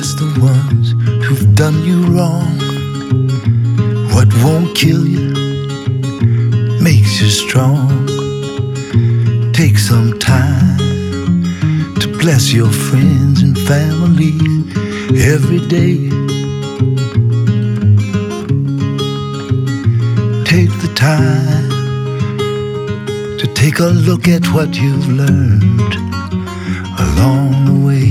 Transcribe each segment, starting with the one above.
just the ones who've done you wrong. What won't kill you makes you strong. Take some time to bless your friends and family every day. Take the time to take a look at what you've learned along the way.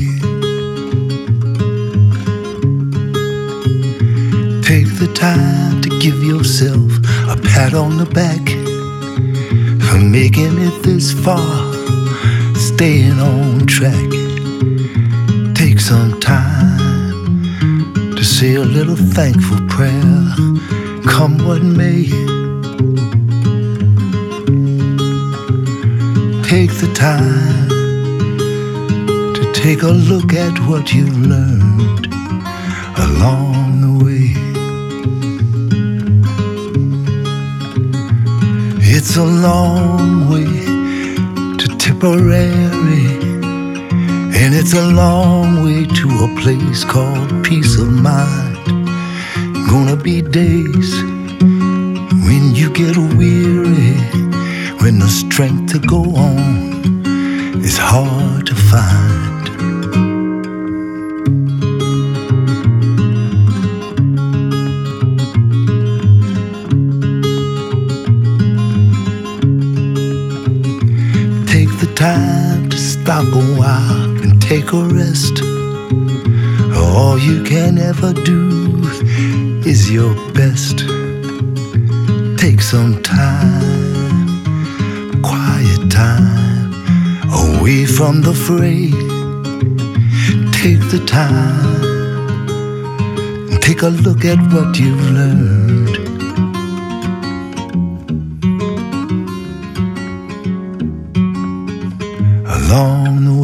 Take the time to give yourself a pat on the back for making it this far, staying on track. Take some time to say a little thankful prayer, come what may. Take the time to take a look at what you've learned along the way. It's a long way to Tipperary, and it's a long way to a place called peace of mind. Gonna be days when you get weary, when the strength to go on is hard to find. Take the time to stop a while and take a rest. All you can ever do is your best. Take some time, quiet time, away from the fray. Take the time and take a look at what you've learned. Along the